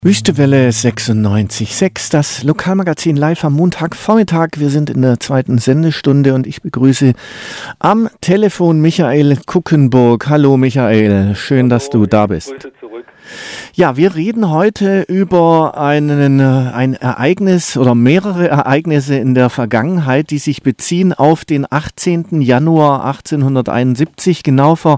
Wüstewelle 96.6, das Lokalmagazin live am Montagvormittag. Wir sind in der zweiten Sendestunde und ich begrüße am Telefon Michael Kuckenburg. Hallo Michael, schön, dass du da bist. Grüße zurück. Ja, wir reden heute über ein Ereignis oder mehrere Ereignisse in der Vergangenheit, die sich beziehen auf den 18. Januar 1871. Genau vor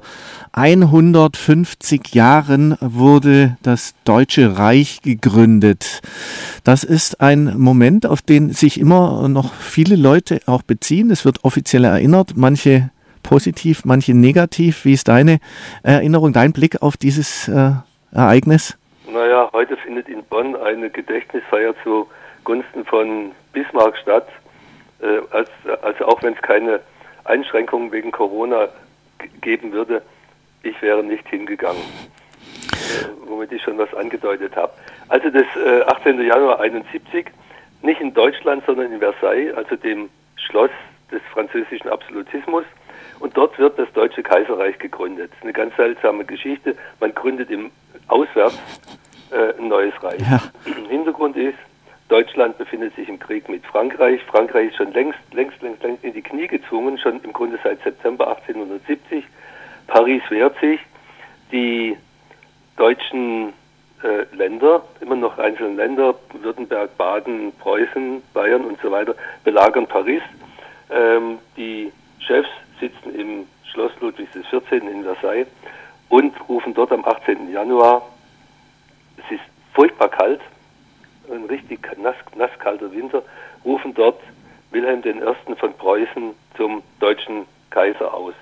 150 Jahren wurde das Deutsche Reich gegründet. Das ist ein Moment, auf den sich immer noch viele Leute auch beziehen. Es wird offiziell erinnert, manche positiv, manche negativ. Wie ist deine Erinnerung, dein Blick auf dieses Ereignis? Naja, heute findet in Bonn eine Gedächtnisfeier zugunsten von Bismarck statt. Also auch wenn es keine Einschränkungen wegen Corona geben würde, ich wäre nicht hingegangen, womit ich schon was angedeutet habe. Also das 18. Januar 71, nicht in Deutschland, sondern in Versailles, also dem Schloss des französischen Absolutismus. Und dort wird das Deutsche Kaiserreich gegründet. Das ist eine ganz seltsame Geschichte. Man gründet auswärts ein neues Reich. Ja. Hintergrund ist, Deutschland befindet sich im Krieg mit Frankreich. Frankreich ist schon längst in die Knie gezwungen, schon im Grunde seit September 1870. Paris wehrt sich. Die deutschen Länder, immer noch einzelne Länder, Württemberg, Baden, Preußen, Bayern und so weiter, belagern Paris. Die Chefs sitzen im Schloss Ludwigs XIV. In Versailles und rufen dort am 18. Januar, es ist furchtbar kalt, ein richtig nasskalter Winter, rufen dort Wilhelm I. von Preußen zum deutschen Kaiser aus.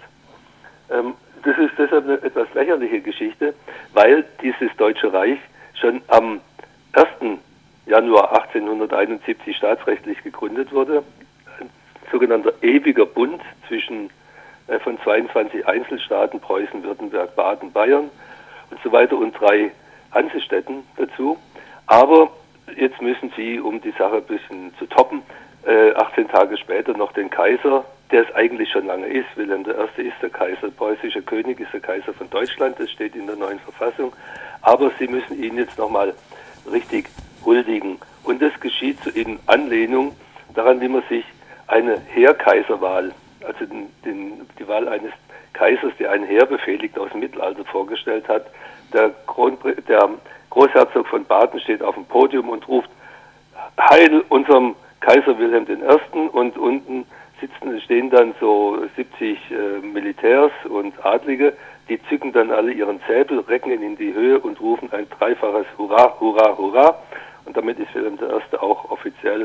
Das ist deshalb eine etwas lächerliche Geschichte, weil dieses Deutsche Reich schon am 1. Januar 1871 staatsrechtlich gegründet wurde. Ein sogenannter ewiger Bund von 22 Einzelstaaten, Preußen, Württemberg, Baden, Bayern und so weiter und 3 Hansestädten dazu. Aber jetzt müssen sie, um die Sache ein bisschen zu toppen, 18 Tage später noch den Kaiser, der es eigentlich schon lange ist. Wilhelm I. ist der Kaiser, preußischer König ist der Kaiser von Deutschland, das steht in der neuen Verfassung. Aber sie müssen ihn jetzt nochmal richtig huldigen. Und das geschieht in Anlehnung daran, wie man sich eine Heerkaiserwahl, also die Wahl eines Kaisers, der ein Heer befehligt aus dem Mittelalter vorgestellt hat. Der Großherzog von Baden steht auf dem Podium und ruft Heil unserem Kaiser Wilhelm I. Und unten stehen dann so 70 Militärs und Adlige, die zücken dann alle ihren Säbel, recken ihn in die Höhe und rufen ein dreifaches Hurra, Hurra, Hurra. Und damit ist Wilhelm I. auch offiziell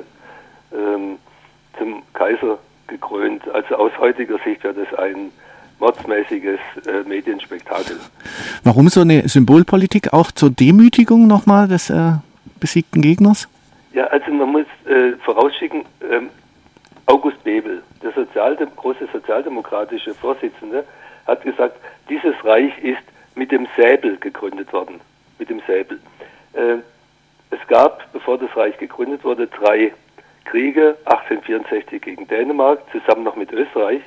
zum Kaiser gekrönt. Also aus heutiger Sicht wäre das ein mordsmäßiges Medienspektakel. Warum so eine Symbolpolitik auch zur Demütigung nochmal des besiegten Gegners? Ja, also man muss vorausschicken, August Bebel, der große sozialdemokratische Vorsitzende, hat gesagt, dieses Reich ist mit dem Säbel gegründet worden. Mit dem Säbel. Es gab, bevor das Reich gegründet wurde, 3 Kriege, 1864 gegen Dänemark, zusammen noch mit Österreich,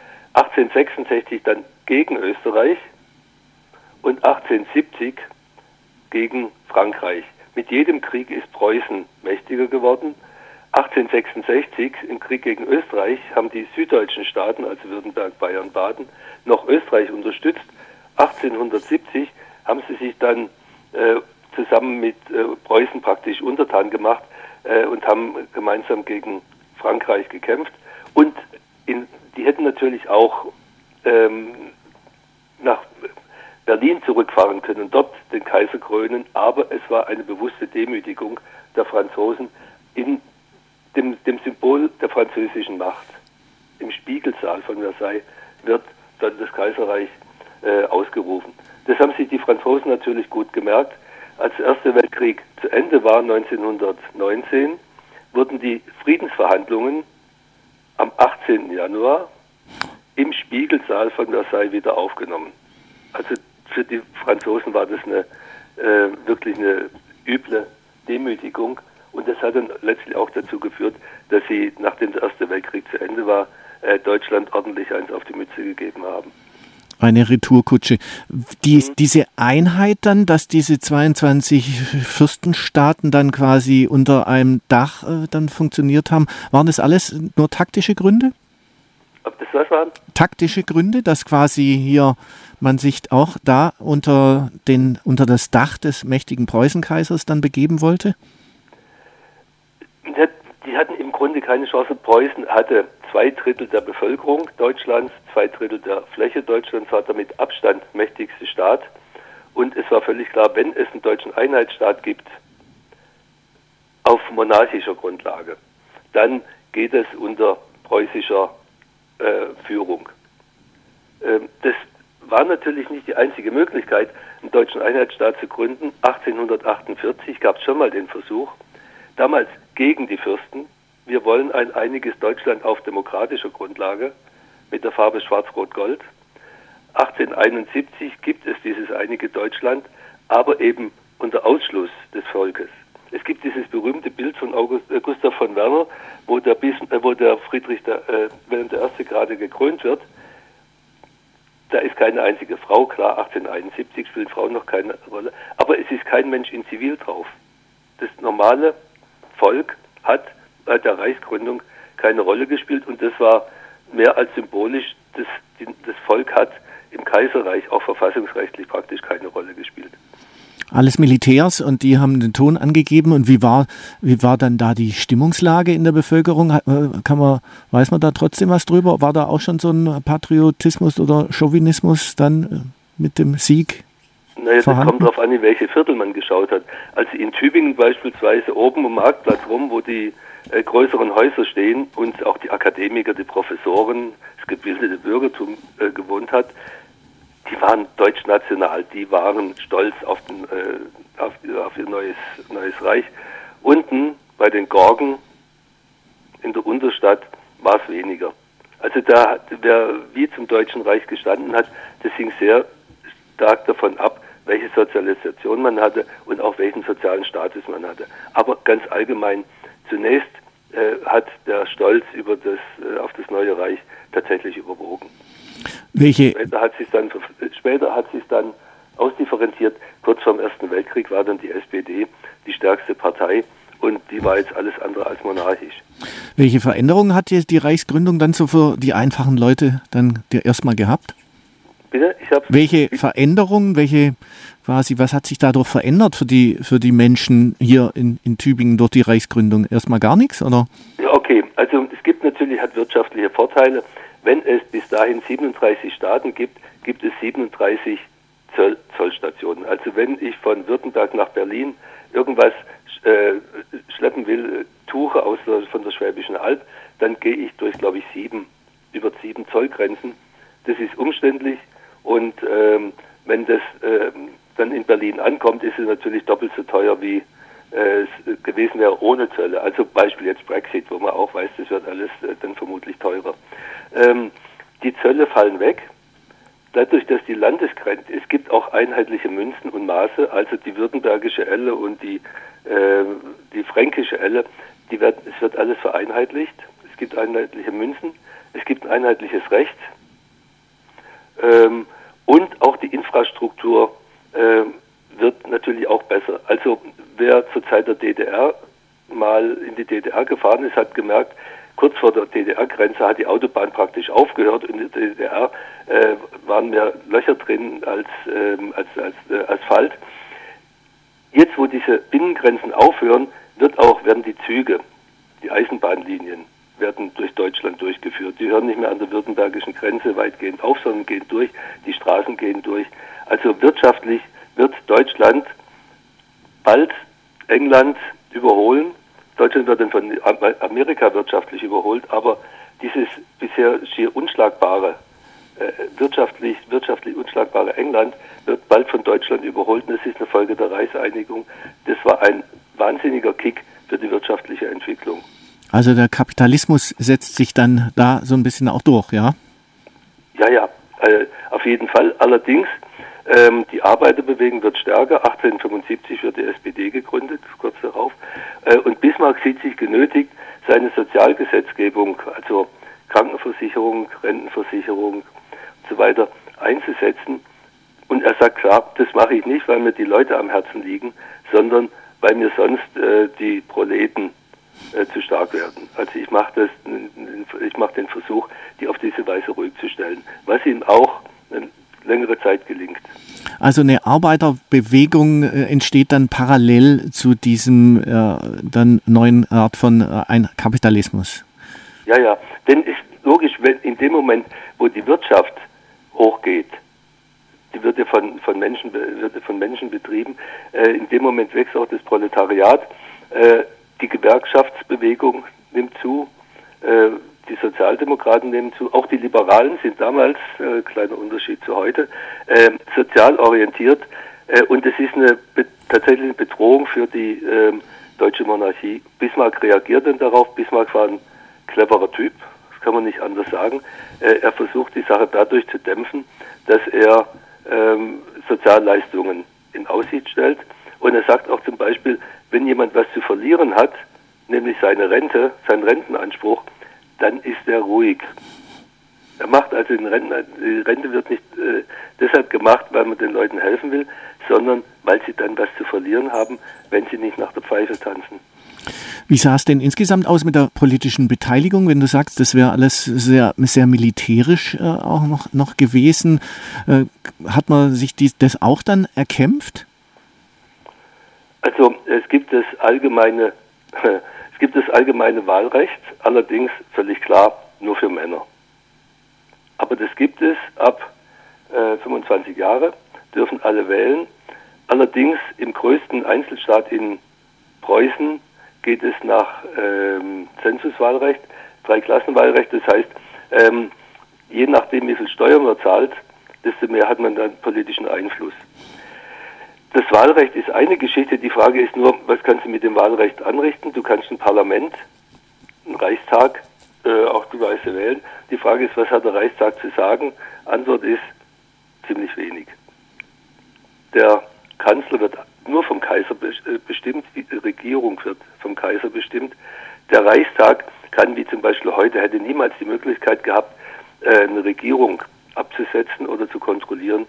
1866 dann gegen Österreich und 1870 gegen Frankreich. Mit jedem Krieg ist Preußen mächtiger geworden. 1866 im Krieg gegen Österreich haben die süddeutschen Staaten, also Württemberg, Bayern, Baden, noch Österreich unterstützt. 1870 haben sie sich dann zusammen mit Preußen praktisch untertan gemacht und haben gemeinsam gegen Frankreich gekämpft. Und die hätten natürlich auch nach Berlin zurückfahren können und dort den Kaiser krönen, aber es war eine bewusste Demütigung der Franzosen in dem Symbol der französischen Macht. Im Spiegelsaal von Versailles wird dann das Kaiserreich ausgerufen. Das haben sich die Franzosen natürlich gut gemerkt. Als der Erste Weltkrieg zu Ende war, 1919, wurden die Friedensverhandlungen am 18. Januar im Spiegelsaal von Versailles wieder aufgenommen. Also für die Franzosen war das wirklich eine üble Demütigung. Und das hat dann letztlich auch dazu geführt, dass sie, nachdem der Erste Weltkrieg zu Ende war, Deutschland ordentlich eins auf die Mütze gegeben haben. Eine Retourkutsche. Diese Einheit dann, dass diese 22 Fürstenstaaten dann quasi unter einem Dach dann funktioniert haben, waren das alles nur taktische Gründe? Ob das was waren? Taktische Gründe, dass quasi hier man sich auch da unter das Dach des mächtigen Preußenkaisers dann begeben wollte? Die hatten im Grunde keine Chance. Preußen hatte 2/3 der Bevölkerung Deutschlands, 2/3 der Fläche Deutschlands, war damit Abstand mächtigste Staat. Und es war völlig klar, wenn es einen deutschen Einheitsstaat gibt, auf monarchischer Grundlage, dann geht es unter preußischer Führung. Das war natürlich nicht die einzige Möglichkeit, einen deutschen Einheitsstaat zu gründen. 1848 gab es schon mal den Versuch, damals gegen die Fürsten. Wir wollen ein einiges Deutschland auf demokratischer Grundlage mit der Farbe Schwarz-Rot-Gold. 1871 gibt es dieses einige Deutschland, aber eben unter Ausschluss des Volkes. Es gibt dieses berühmte Bild von Gustav von Werner, wo der Friedrich Wilhelm I. gerade gekrönt wird. Da ist keine einzige Frau, klar, 1871 spielen Frauen noch keine Rolle, aber es ist kein Mensch in Zivil drauf. Das normale Volk hat bei der Reichsgründung keine Rolle gespielt und das war mehr als symbolisch. Das Volk hat im Kaiserreich auch verfassungsrechtlich praktisch keine Rolle gespielt. Alles Militärs und die haben den Ton angegeben. Und wie war dann da die Stimmungslage in der Bevölkerung? Weiß man da trotzdem was drüber? War da auch schon so ein Patriotismus oder Chauvinismus dann mit dem Sieg? Naja, das kommt darauf an, in welche Viertel man geschaut hat. Also in Tübingen beispielsweise oben am Marktplatz rum, wo die größeren Häuser stehen und auch die Akademiker, die Professoren, das gebildete Bürgertum gewohnt hat, die waren deutschnational, die waren stolz auf ihr neues Reich. Unten bei den Gorgen in der Unterstadt war es weniger. Also da, wer wie zum Deutschen Reich gestanden hat, das hing sehr stark davon ab, welche Sozialisation man hatte und auch welchen sozialen Status man hatte. Aber ganz allgemein, zunächst hat der Stolz auf das neue Reich tatsächlich überwogen. Später hat sich dann ausdifferenziert. Kurz vor dem Ersten Weltkrieg war dann die SPD die stärkste Partei und die war jetzt alles andere als monarchisch. Welche Veränderungen hat die Reichsgründung dann so für die einfachen Leute dann erstmal gehabt? Bitte? Welche Veränderungen, was hat sich dadurch verändert für die Menschen hier in Tübingen durch die Reichsgründung? Erstmal gar nichts, oder? Ja, okay. Also es gibt natürlich, hat wirtschaftliche Vorteile. Wenn es bis dahin 37 Staaten gibt, gibt es 37 Zollstationen. Also wenn ich von Württemberg nach Berlin irgendwas schleppen will, Tuche von der Schwäbischen Alb, dann gehe ich durch, glaube ich, über 7 Zollgrenzen. Das ist umständlich und wenn das dann in Berlin ankommt, ist es natürlich doppelt so teuer, wie es gewesen wäre ohne Zölle. Also Beispiel jetzt Brexit, wo man auch weiß, das wird alles dann vermutlich teurer. Die Zölle fallen weg. Dadurch, dass die Landesgrenze, es gibt auch einheitliche Münzen und Maße, also die württembergische Elle und die fränkische Elle, es wird alles vereinheitlicht. Es gibt einheitliche Münzen, es gibt ein einheitliches Recht und auch die Infrastruktur wird natürlich auch besser. Also wer zur Zeit der DDR mal in die DDR gefahren ist, hat gemerkt, kurz vor der DDR-Grenze hat die Autobahn praktisch aufgehört. In der DDR waren mehr Löcher drin als Asphalt. Jetzt, wo diese Binnengrenzen aufhören, werden die Züge, die Eisenbahnlinien, werden durch Deutschland durchgeführt. Die hören nicht mehr an der württembergischen Grenze weitgehend auf, sondern gehen durch, die Straßen gehen durch. Also wirtschaftlich wird Deutschland bald England überholen. Deutschland wird dann von Amerika wirtschaftlich überholt, aber dieses bisher schier unschlagbare, wirtschaftlich unschlagbare England wird bald von Deutschland überholt und das ist eine Folge der Reichseinigung. Das war ein wahnsinniger Kick für die wirtschaftliche Entwicklung. Also der Kapitalismus setzt sich dann da so ein bisschen auch durch, ja? Ja, auf jeden Fall. Allerdings, die Arbeiterbewegung wird stärker. 1875 wird die SPD gegründet, kurz darauf. Und Bismarck sieht sich genötigt, seine Sozialgesetzgebung, also Krankenversicherung, Rentenversicherung und so weiter, Kommissar, das mache ich nicht, weil mir die Leute am Herzen liegen, sondern weil mir sonst die Proleten zu stark werden. Also ich mache den Versuch, die auf diese Weise ruhig zu stellen, was ihm auch eine längere Zeit gelingt. Also eine Arbeiterbewegung entsteht dann parallel zu diesem dann neuen Art von ein Kapitalismus. Ja, denn ist logisch, wenn in dem Moment, wo die Wirtschaft hochgeht, die wird ja von Menschen betrieben, in dem Moment wächst auch das Proletariat, die Gewerkschaftsbewegung nimmt zu, die Sozialdemokraten nehmen zu, auch die Liberalen sind damals, kleiner Unterschied zu heute, sozial orientiert und es ist tatsächlich eine Bedrohung für die deutsche Monarchie. Bismarck reagiert dann darauf. Bismarck war ein cleverer Typ, das kann man nicht anders sagen. Er versucht die Sache dadurch zu dämpfen, dass er Sozialleistungen in Aussicht stellt und er sagt auch zum Beispiel, wenn jemand was zu verlieren hat, nämlich seine Rente, seinen Rentenanspruch, dann ist er ruhig. Er macht also die Rente wird nicht deshalb gemacht, weil man den Leuten helfen will, sondern weil sie dann was zu verlieren haben, wenn sie nicht nach der Pfeife tanzen. Wie sah es denn insgesamt aus mit der politischen Beteiligung, wenn du sagst, das wäre alles sehr, sehr militärisch auch noch gewesen? Hat man sich das auch dann erkämpft? Also es gibt das allgemeine Wahlrecht, allerdings völlig klar nur für Männer. Aber das gibt es ab 25 Jahre, dürfen alle wählen. Allerdings im größten Einzelstaat in Preußen geht es nach Zensuswahlrecht, Dreiklassenwahlrecht. Das heißt, je nachdem wie viel Steuern man zahlt, desto mehr hat man dann politischen Einfluss. Das Wahlrecht ist eine Geschichte. Die Frage ist nur, was kannst du mit dem Wahlrecht anrichten? Du kannst ein Parlament, einen Reichstag, auch die Weise wählen. Die Frage ist, was hat der Reichstag zu sagen? Antwort ist ziemlich wenig. Der Kanzler wird nur vom Kaiser bestimmt, die Regierung wird vom Kaiser bestimmt. Der Reichstag kann, wie zum Beispiel heute, hätte niemals die Möglichkeit gehabt, eine Regierung abzusetzen oder zu kontrollieren.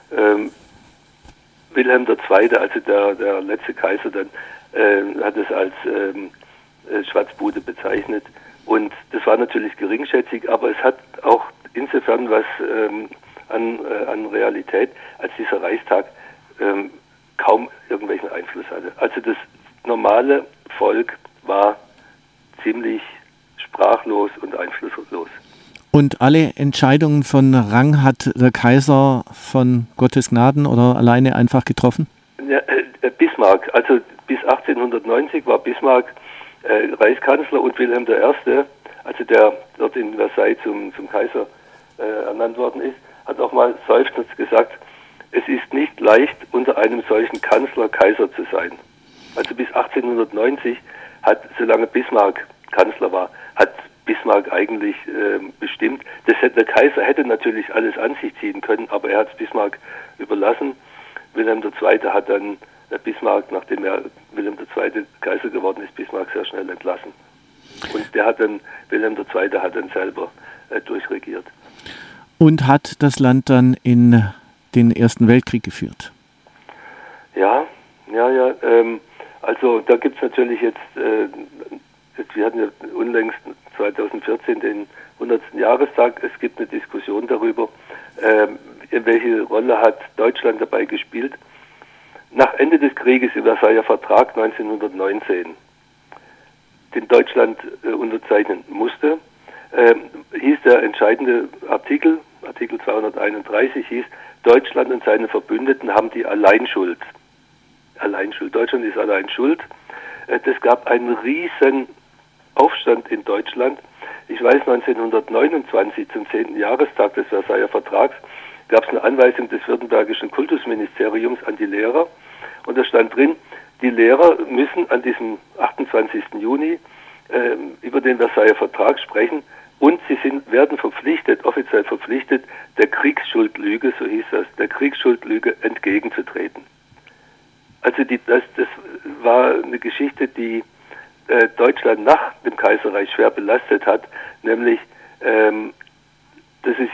Wilhelm II., also der letzte Kaiser, dann hat es als Schwarzbude bezeichnet. Und das war natürlich geringschätzig, aber es hat auch insofern was an Realität, als dieser Reichstag kaum irgendwelchen Einfluss hatte. Also das normale Volk war ziemlich sprachlos und einflusslos. Und alle Entscheidungen von Rang hat der Kaiser von Gottes Gnaden oder alleine einfach getroffen? Ja, Bismarck, also bis 1890 war Bismarck Reichskanzler und Wilhelm I., also der dort in Versailles zum Kaiser ernannt worden ist, hat auch mal seufzend gesagt, es ist nicht leicht, unter einem solchen Kanzler Kaiser zu sein. Also bis 1890 solange Bismarck Kanzler war, hat Bismarck eigentlich bestimmt. Der Kaiser hätte natürlich alles an sich ziehen können, aber er hat es Bismarck überlassen. Wilhelm II. Hat dann Bismarck, nachdem Wilhelm II. Kaiser geworden ist, Bismarck sehr schnell entlassen. Und Wilhelm II. Hat dann selber durchregiert. Und hat das Land dann in den Ersten Weltkrieg geführt? Ja. Also da gibt es natürlich jetzt, wir hatten ja unlängst 2014 den 100. Jahrestag. Es gibt eine Diskussion darüber, welche Rolle hat Deutschland dabei gespielt. Nach Ende des Krieges im Versailler Vertrag 1919, den Deutschland unterzeichnen musste, hieß der entscheidende Artikel 231 hieß, Deutschland und seine Verbündeten haben die Alleinschuld. Deutschland ist allein schuld. Das gab einen riesen Aufstand in Deutschland. Ich weiß, 1929 zum 10. Jahrestag des Versailler Vertrags gab es eine Anweisung des württembergischen Kultusministeriums an die Lehrer und da stand drin, die Lehrer müssen an diesem 28. Juni über den Versailler Vertrag sprechen und sie werden offiziell verpflichtet, der Kriegsschuldlüge, so hieß das, der Kriegsschuldlüge entgegenzutreten. Also das war eine Geschichte, die Deutschland nach dem Kaiserreich schwer belastet hat, nämlich dass es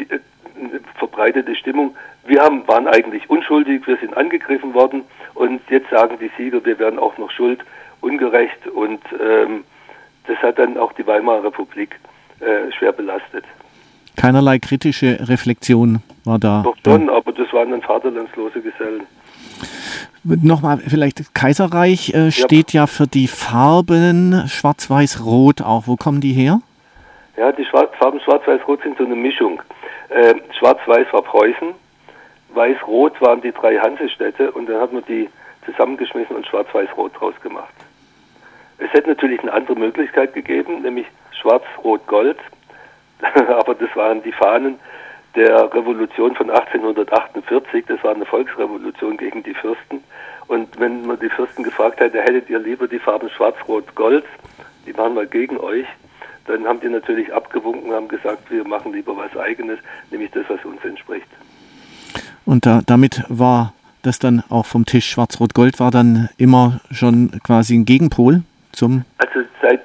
eine verbreitete Stimmung, wir waren eigentlich unschuldig, wir sind angegriffen worden und jetzt sagen die Sieger, wir wären auch noch schuld, ungerecht und das hat dann auch die Weimarer Republik schwer belastet. Keinerlei kritische Reflexion war da. Doch schon, aber das waren dann vaterlandslose Gesellen. Nochmal, vielleicht das Kaiserreich steht ja für die Farben Schwarz-Weiß-Rot auch. Wo kommen die her? Ja, die Farben Schwarz-Weiß-Rot sind so eine Mischung. Schwarz-Weiß war Preußen, Weiß-Rot waren die 3 Hansestädte und dann hat man die zusammengeschmissen und Schwarz-Weiß-Rot draus gemacht. Es hätte natürlich eine andere Möglichkeit gegeben, nämlich Schwarz-Rot-Gold, aber das waren die Fahnen der Revolution von 1848, das war eine Volksrevolution gegen die Fürsten. Und wenn man die Fürsten gefragt hätte, hättet ihr lieber die Farben Schwarz-Rot-Gold, die waren mal gegen euch, dann haben die natürlich abgewunken und haben gesagt, wir machen lieber was Eigenes, nämlich das, was uns entspricht. Und damit war das dann auch vom Tisch. Schwarz-Rot-Gold war dann immer schon quasi ein Gegenpol zum... Also seit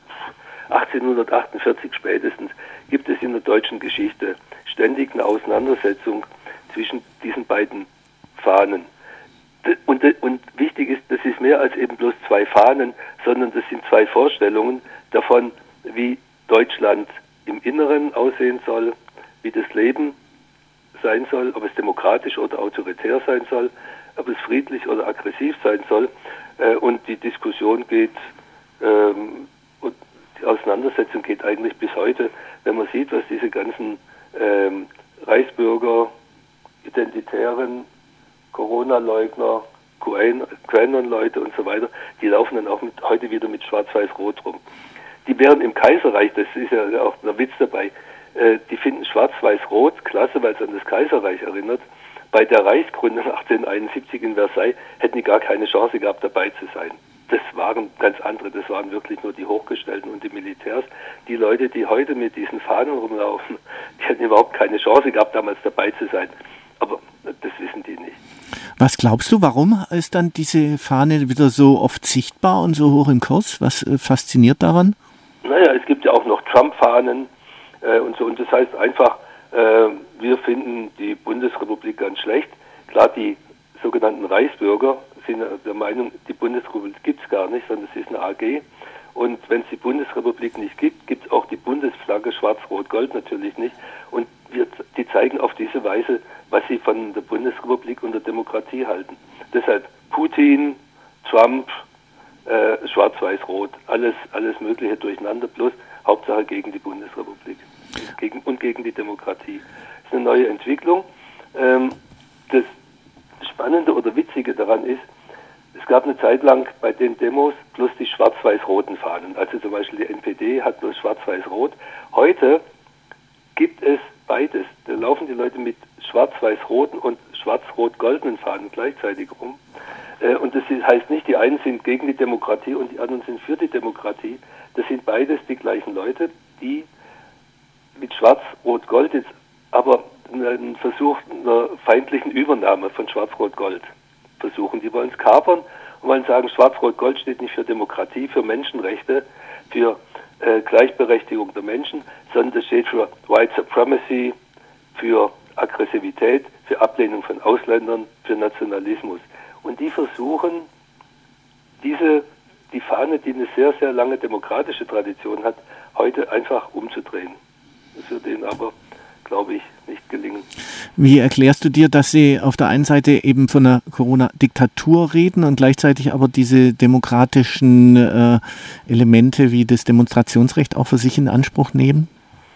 1848 spätestens gibt es in der deutschen Geschichte ständig eine Auseinandersetzung zwischen diesen beiden Fahnen. Und wichtig ist, das ist mehr als eben bloß 2 Fahnen, sondern das sind 2 Vorstellungen davon, wie Deutschland im Inneren aussehen soll, wie das Leben sein soll, ob es demokratisch oder autoritär sein soll, ob es friedlich oder aggressiv sein soll. Und die Diskussion geht, und die Auseinandersetzung geht eigentlich bis heute, wenn man sieht, was diese ganzen Reichsbürger, Identitären, Corona-Leugner, QAnon-Leute und so weiter, die laufen dann auch heute wieder mit Schwarz-Weiß-Rot rum. Die wären im Kaiserreich, das ist ja auch der Witz dabei, die finden Schwarz-Weiß-Rot klasse, weil es an das Kaiserreich erinnert. Bei der Reichsgründung 1871 in Versailles hätten die gar keine Chance gehabt, dabei zu sein. Das waren ganz andere, das waren wirklich nur die Hochgestellten und die Militärs. Die Leute, die heute mit diesen Fahnen rumlaufen, die hätten überhaupt keine Chance gehabt, damals dabei zu sein. Aber das wissen die nicht. Was glaubst du, warum ist dann diese Fahne wieder so oft sichtbar und so hoch im Kurs? Was fasziniert daran? Naja, es gibt ja auch noch Trump-Fahnen und so. Und das heißt einfach, wir finden die Bundesrepublik ganz schlecht. Klar, die sogenannten Reichsbürger sind der Meinung, die Bundesrepublik gibt es gar nicht, sondern es ist eine AG. Und wenn es die Bundesrepublik nicht gibt, gibt es auch die Bundesflagge Schwarz-Rot-Gold natürlich nicht. Und die zeigen auf diese Weise, was sie von der Bundesrepublik und der Demokratie halten. Deshalb Putin, Trump, Schwarz-Weiß-Rot, alles Mögliche durcheinander, bloß Hauptsache gegen die Bundesrepublik und gegen die Demokratie. Das ist eine neue Entwicklung. Das Spannende oder Witzige daran ist, es gab eine Zeit lang bei den Demos bloß die schwarz-weiß-roten Fahnen. Also zum Beispiel die NPD hat bloß schwarz-weiß-rot. Heute gibt es beides. Da laufen die Leute mit schwarz-weiß-roten und schwarz-rot-goldenen Fahnen gleichzeitig rum. Und das heißt nicht, die einen sind gegen die Demokratie und die anderen sind für die Demokratie. Das sind beides die gleichen Leute, die mit schwarz-rot-gold jetzt aber einen Versuch einer feindlichen Übernahme von Schwarz-Rot-Gold versuchen. Die wollen es kapern und wollen sagen, Schwarz-Rot-Gold steht nicht für Demokratie, für Menschenrechte, für Gleichberechtigung der Menschen, sondern das steht für White Supremacy, für Aggressivität, für Ablehnung von Ausländern, für Nationalismus. Und die versuchen, die Fahne, die eine sehr, sehr lange demokratische Tradition hat, heute einfach umzudrehen. Das wird ihnen aber, glaube ich, nicht gelingen. Wie erklärst du dir, dass sie auf der einen Seite eben von einer Corona-Diktatur reden und gleichzeitig aber diese demokratischen Elemente wie das Demonstrationsrecht auch für sich in Anspruch nehmen?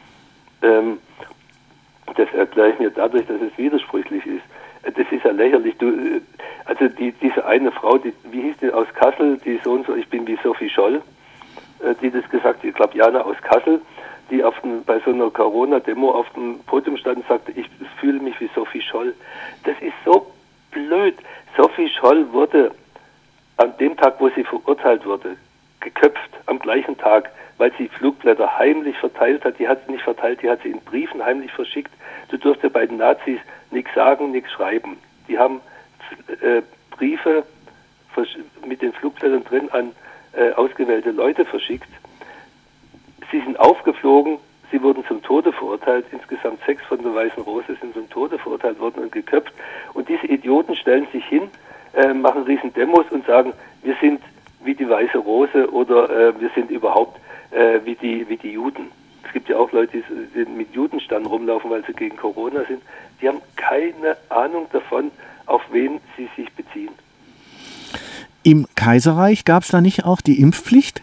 Das erkläre ich mir dadurch, dass es widersprüchlich ist. Das ist ja lächerlich. Also diese eine Frau, wie hieß die aus Kassel, die so und so, ich bin wie Sophie Scholl, die das gesagt hat, ich glaube Jana aus Kassel, die bei so einer Corona-Demo auf dem Podium stand und sagte, ich fühle mich wie Sophie Scholl. Das ist so blöd. Sophie Scholl wurde an dem Tag, wo sie verurteilt wurde, geköpft, am gleichen Tag, weil sie Flugblätter heimlich verteilt hat. Die hat sie nicht verteilt, die hat sie in Briefen heimlich verschickt. Du durfst ja bei den Nazis nichts sagen, nichts schreiben. Die haben Briefe mit den Flugblättern drin an ausgewählte Leute verschickt. Sie sind aufgeflogen, Sie wurden zum Tode verurteilt. Insgesamt 6 von der Weißen Rose sind zum Tode verurteilt worden und geköpft. Und diese Idioten stellen sich hin, machen riesen Demos und sagen, wir sind wie die Weiße Rose oder wir sind überhaupt wie die Juden. Es gibt ja auch Leute, die mit Judenstern rumlaufen, weil sie gegen Corona sind. Die haben keine Ahnung davon, auf wen sie sich beziehen. Im Kaiserreich gab es da nicht auch die Impfpflicht?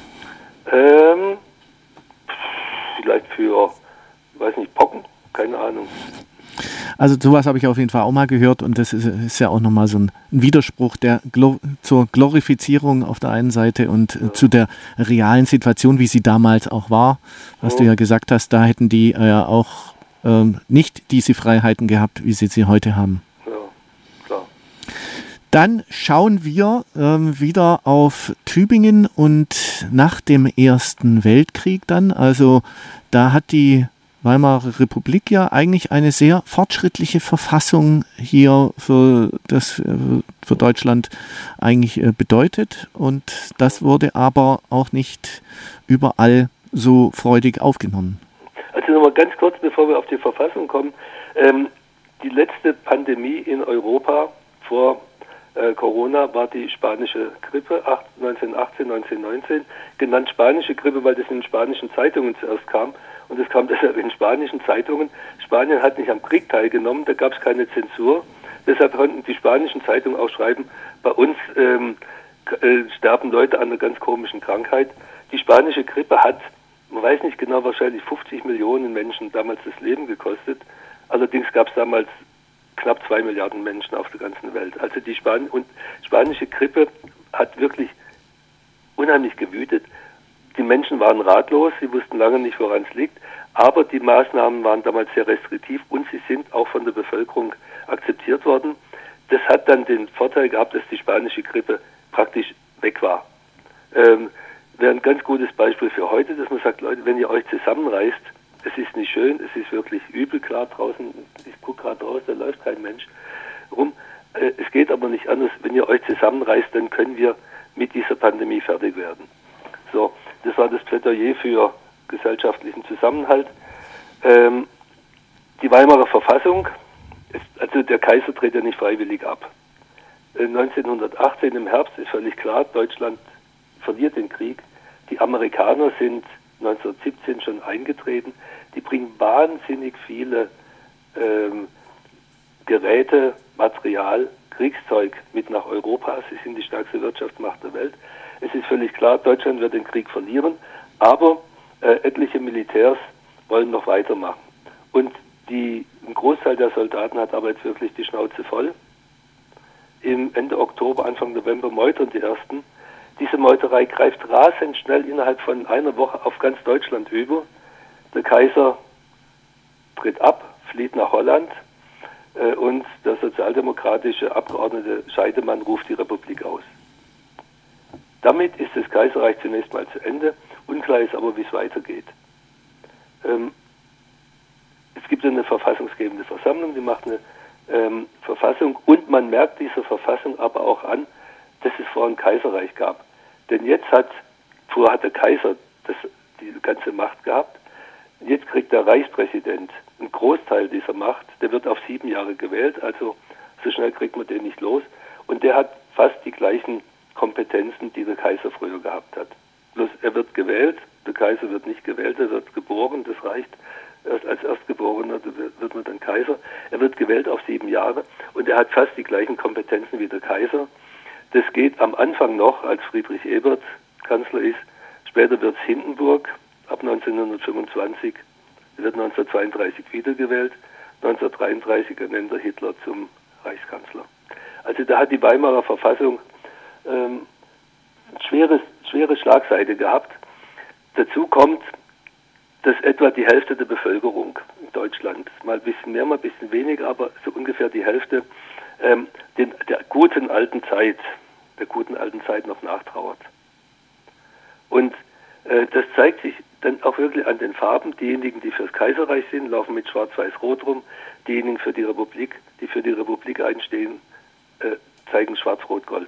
Vielleicht für, weiß nicht, Pocken, keine Ahnung. Also sowas habe ich auf jeden Fall auch mal gehört und das ist ja auch nochmal so ein Widerspruch zur Glorifizierung auf der einen Seite und zu der realen Situation, wie sie damals auch war. Was du ja gesagt hast, da hätten die ja auch nicht diese Freiheiten gehabt, wie sie heute haben. Ja, klar. Dann schauen wir wieder auf Tübingen und nach dem Ersten Weltkrieg dann, also da hat die Weimarer Republik ja eigentlich eine sehr fortschrittliche Verfassung hier für Deutschland eigentlich bedeutet und das wurde aber auch nicht überall so freudig aufgenommen. Also nochmal ganz kurz, bevor wir auf die Verfassung kommen, die letzte Pandemie in Europa vor Corona war die spanische Grippe 1918, 1919, genannt spanische Grippe, weil das in den spanischen Zeitungen zuerst kam. Und es kam deshalb in spanischen Zeitungen. Spanien hat nicht am Krieg teilgenommen, da gab es keine Zensur. Deshalb konnten die spanischen Zeitungen auch schreiben, bei uns sterben Leute an einer ganz komischen Krankheit. Die spanische Grippe hat, man weiß nicht genau, wahrscheinlich 50 Millionen Menschen damals das Leben gekostet. Allerdings gab es damals knapp 2 Milliarden Menschen auf der ganzen Welt. Also die spanische Grippe hat wirklich unheimlich gewütet. Die Menschen waren ratlos, sie wussten lange nicht, woran es liegt, aber die Maßnahmen waren damals sehr restriktiv und sie sind auch von der Bevölkerung akzeptiert worden. Das hat dann den Vorteil gehabt, dass die spanische Grippe praktisch weg war. Wäre ein ganz gutes Beispiel für heute, dass man sagt, Leute, wenn ihr euch zusammenreißt, es ist nicht schön, es ist wirklich übel, klar draußen, ich gucke gerade raus, da läuft kein Mensch rum. Es geht aber nicht anders, wenn ihr euch zusammenreißt, dann können wir mit dieser Pandemie fertig werden. So, das war das Plädoyer für gesellschaftlichen Zusammenhalt. Die Weimarer Verfassung, also der Kaiser tritt ja nicht freiwillig ab. 1918 im Herbst ist völlig klar, Deutschland verliert den Krieg. Die Amerikaner sind 1917 schon eingetreten. Die bringen wahnsinnig viele Geräte, Material, Kriegszeug mit nach Europa. Sie sind die stärkste Wirtschaftsmacht der Welt. Es ist völlig klar, Deutschland wird den Krieg verlieren, aber etliche Militärs wollen noch weitermachen. Und ein Großteil der Soldaten hat aber jetzt wirklich die Schnauze voll. Im Ende Oktober, Anfang November meutern die Ersten. Diese Meuterei greift rasend schnell innerhalb von einer Woche auf ganz Deutschland über. Der Kaiser tritt ab, flieht nach Holland und der sozialdemokratische Abgeordnete Scheidemann ruft die Republik aus. Damit ist das Kaiserreich zunächst mal zu Ende. Unklar ist aber, wie es weitergeht. Es gibt eine verfassungsgebende Versammlung, die macht eine Verfassung und man merkt dieser Verfassung aber auch an, dass es vorher ein Kaiserreich gab. Denn vorher hat der Kaiser die ganze Macht gehabt. Jetzt kriegt der Reichspräsident einen Großteil dieser Macht. Der wird auf 7 Jahre gewählt, also so schnell kriegt man den nicht los. Und der hat fast die gleichen Kompetenzen, die der Kaiser früher gehabt hat. Bloß er wird gewählt, der Kaiser wird nicht gewählt, er wird geboren, das reicht. Erst als Erstgeborener wird man dann Kaiser. Er wird gewählt auf 7 Jahre und er hat fast die gleichen Kompetenzen wie der Kaiser. Das geht am Anfang noch, als Friedrich Ebert Kanzler ist. Später wird es Hindenburg ab 1925. Er wird 1932 wiedergewählt. 1933 ernennt er Hitler zum Reichskanzler. Also da hat die Weimarer Verfassung schwere Schlagseite gehabt. Dazu kommt, dass etwa die Hälfte der Bevölkerung in Deutschland, mal ein bisschen mehr, mal ein bisschen weniger, aber so ungefähr die Hälfte, der guten alten Zeit noch nachtrauert. Und das zeigt sich dann auch wirklich an den Farben. Diejenigen, die fürs Kaiserreich sind, laufen mit Schwarz-Weiß-Rot rum. Diejenigen für die Republik, die für die Republik einstehen, zeigen Schwarz-Rot-Gold.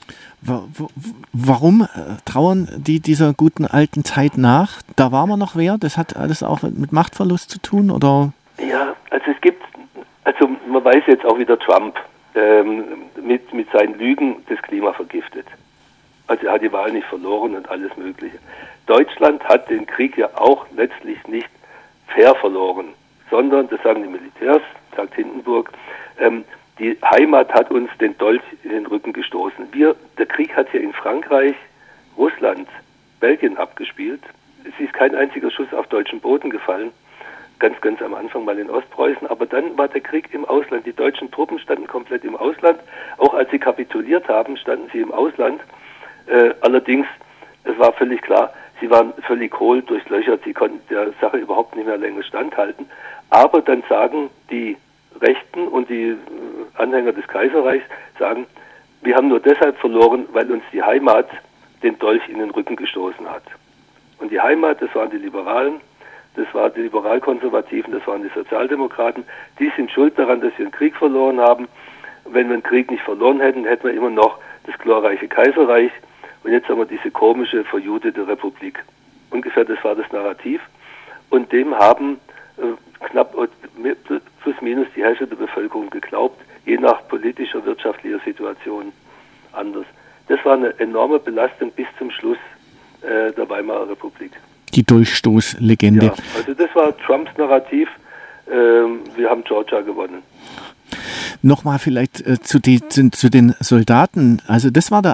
Warum trauern die dieser guten alten Zeit nach? Da war man noch wer? Das hat alles auch mit Machtverlust zu tun, oder? Ja, also man weiß jetzt auch wieder Trump mit seinen Lügen das Klima vergiftet. Also er hat die Wahl nicht verloren und alles Mögliche. Deutschland hat den Krieg ja auch letztlich nicht fair verloren, sondern, das sagen die Militärs, sagt Hindenburg, die Heimat hat uns den Dolch in den Rücken gestoßen. Der Krieg hat hier in Frankreich, Russland, Belgien abgespielt. Es ist kein einziger Schuss auf deutschen Boden gefallen. Ganz am Anfang mal in Ostpreußen. Aber dann war der Krieg im Ausland. Die deutschen Truppen standen komplett im Ausland. Auch als sie kapituliert haben, standen sie im Ausland. Allerdings, es war völlig klar, sie waren völlig hohl, durchlöchert. Sie konnten der Sache überhaupt nicht mehr länger standhalten. Aber dann sagen die Rechten und die Anhänger des Kaiserreichs, sagen, wir haben nur deshalb verloren, weil uns die Heimat den Dolch in den Rücken gestoßen hat. Und die Heimat, das waren die Liberalen, das waren die Liberalkonservativen, das waren die Sozialdemokraten, die sind schuld daran, dass wir einen Krieg verloren haben. Wenn wir einen Krieg nicht verloren hätten, hätten wir immer noch das glorreiche Kaiserreich und jetzt haben wir diese komische, verjudete Republik. Ungefähr das war das Narrativ und dem haben knapp plus minus die Hälfte der Bevölkerung geglaubt, je nach politischer, wirtschaftlicher Situation anders. Das war eine enorme Belastung bis zum Schluss der Weimarer Republik. Die Durchstoßlegende. Ja, also das war Trumps Narrativ. Wir haben Georgia gewonnen. Nochmal vielleicht zu den Soldaten. Also das war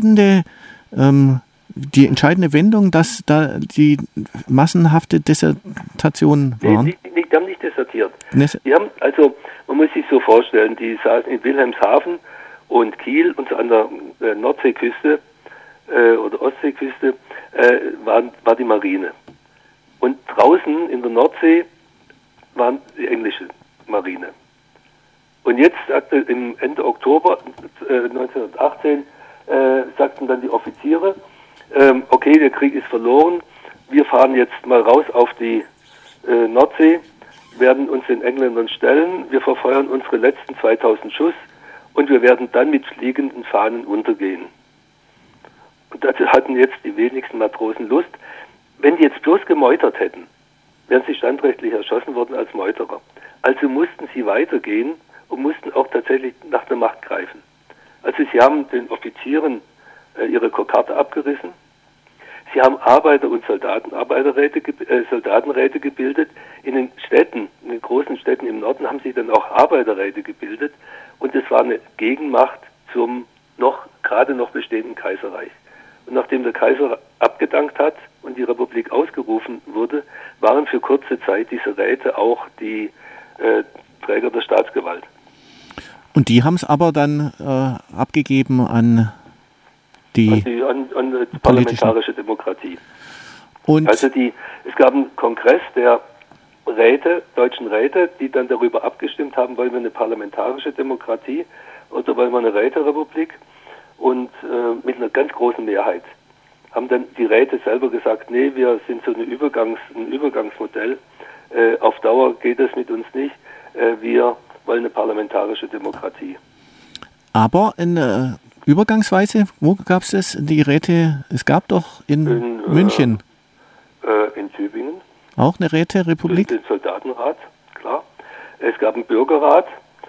die entscheidende Wendung, dass da die massenhafte Desertation waren? Die haben nicht desertiert. Man muss sich so vorstellen, die saßen in Wilhelmshaven und Kiel und an der Nordseeküste oder Ostseeküste war die Marine. Und draußen in der Nordsee waren die englische Marine. Und jetzt sagte im Ende Oktober 1918 sagten dann die Offiziere, okay, der Krieg ist verloren, wir fahren jetzt mal raus auf die Nordsee, werden uns den Engländern stellen, wir verfeuern unsere letzten 2000 Schuss und wir werden dann mit fliegenden Fahnen untergehen. Und dazu hatten jetzt die wenigsten Matrosen Lust. Wenn die jetzt bloß gemeutert hätten, wären sie standrechtlich erschossen worden als Meuterer. Also mussten sie weitergehen und mussten auch tatsächlich nach der Macht greifen. Also sie haben den Offizieren ihre Kokarde abgerissen. Sie haben Arbeiter- und Soldatenräte gebildet. In den Städten, in den großen Städten im Norden haben sie dann auch Arbeiterräte gebildet. Und es war eine Gegenmacht zum gerade noch bestehenden Kaiserreich. Und nachdem der Kaiser abgedankt hat und die Republik ausgerufen wurde, waren für kurze Zeit diese Räte auch die Träger der Staatsgewalt. Und die haben es aber dann abgegeben an die parlamentarische Demokratie. Und also es gab einen Kongress der deutschen Räte, die dann darüber abgestimmt haben, wollen wir eine parlamentarische Demokratie oder wollen wir eine Räterepublik? Und mit einer ganz großen Mehrheit haben dann die Räte selber gesagt, nee, wir sind so ein Übergangsmodell, auf Dauer geht das mit uns nicht, wir wollen eine parlamentarische Demokratie. Aber übergangsweise, wo gab es das? Die Räte, es gab doch in München. In Tübingen. Auch eine Räterepublik? Den Soldatenrat, klar. Es gab einen Bürgerrat,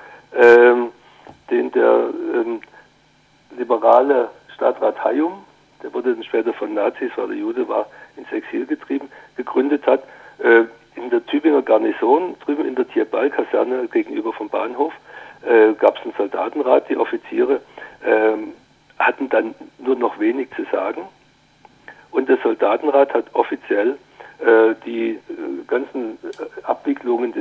den der liberale Stadtrat Hayum, der wurde dann später von Nazis, weil der Jude war, ins Exil gegründet hat. In der Tübinger Garnison, drüben in der Tierball-Kaserne gegenüber vom Bahnhof, gab es einen Soldatenrat. Die Offiziere hatten dann nur noch wenig zu sagen. Und der Soldatenrat hat offiziell die ganzen Abwicklungen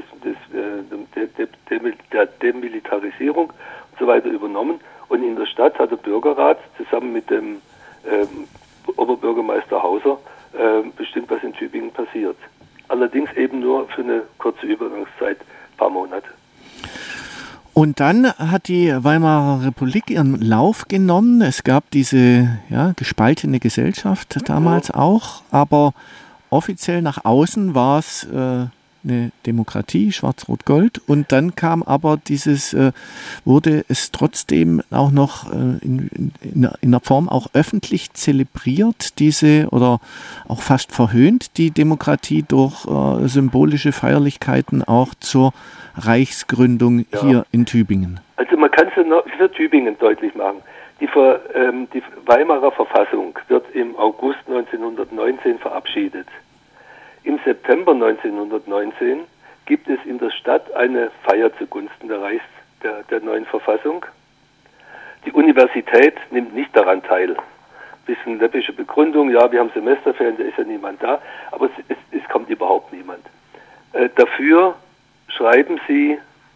der Demilitarisierung und so weiter übernommen. Und in der Stadt hat der Bürgerrat zusammen mit dem Oberbürgermeister Hauser bestimmt, was in Tübingen passiert. Allerdings eben nur für eine kurze Übergangszeit, ein paar Monate. Und dann hat die Weimarer Republik ihren Lauf genommen. Es gab diese gespaltene Gesellschaft damals auch, aber offiziell nach außen war es eine Demokratie, Schwarz-Rot-Gold. Und dann kam aber wurde es trotzdem auch noch in einer Form auch öffentlich zelebriert, oder auch fast verhöhnt, die Demokratie durch symbolische Feierlichkeiten auch zur Reichsgründung hier in Tübingen. Also man kann es noch für Tübingen deutlich machen. Die Weimarer Verfassung wird im August 1919 verabschiedet. Im September 1919 gibt es in der Stadt eine Feier zugunsten der neuen Verfassung. Die Universität nimmt nicht daran teil. Bisschen läppische Begründung, ja, wir haben Semesterferien, da ist ja niemand da, aber es kommt überhaupt niemand. Dafür schreiben die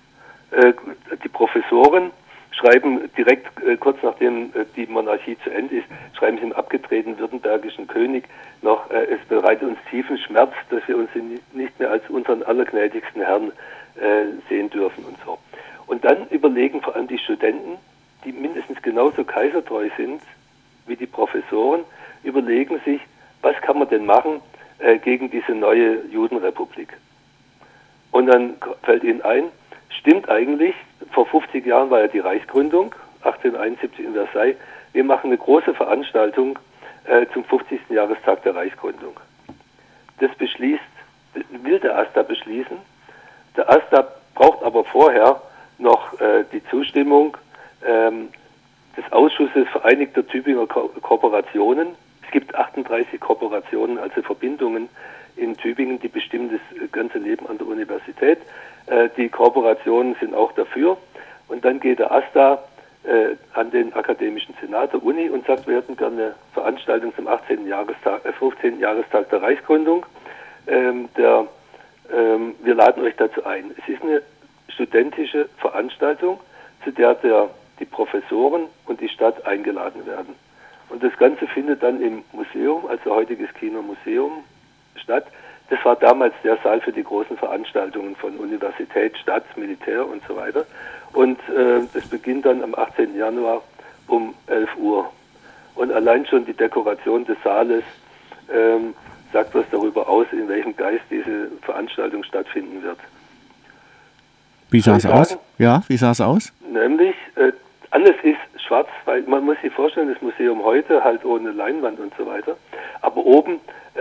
Professoren schreiben direkt kurz nachdem die Monarchie zu Ende ist, schreiben sie dem abgetretenen württembergischen König noch, es bereitet uns tiefen Schmerz, dass wir uns nicht mehr als unseren allergnädigsten Herrn sehen dürfen und so. Und dann überlegen vor allem die Studenten, die mindestens genauso kaisertreu sind wie die Professoren, überlegen sich, was kann man denn machen gegen diese neue Judenrepublik. Und dann fällt ihnen ein, stimmt eigentlich, vor 50 Jahren war ja die Reichsgründung, 1871 in Versailles. Wir machen eine große Veranstaltung zum 50. Jahrestag der Reichsgründung. Das will der AStA beschließen. Der AStA braucht aber vorher noch die Zustimmung des Ausschusses Vereinigter Tübinger Korporationen. Es gibt 38 Korporationen, also Verbindungen in Tübingen, die bestimmen das ganze Leben an der Universität. Die Korporationen sind auch dafür. Und dann geht der AStA an den Akademischen Senat der Uni und sagt, wir hätten gerne eine Veranstaltung zum 15. Jahrestag der Reichsgründung. Wir laden euch dazu ein. Es ist eine studentische Veranstaltung, zu der die Professoren und die Stadt eingeladen werden. Und das Ganze findet dann im Museum, also heutiges Kiener Museum, statt. Das war damals der Saal für die großen Veranstaltungen von Universität, Stadt, Militär und so weiter. Und das beginnt dann am 18. Januar um 11 Uhr. Und allein schon die Dekoration des Saales sagt was darüber aus, in welchem Geist diese Veranstaltung stattfinden wird. Wie sah es aus? Ja, wie sah es aus? Nämlich, alles ist schwarz, weil man muss sich vorstellen, das Museum heute halt ohne Leinwand und so weiter. Aber oben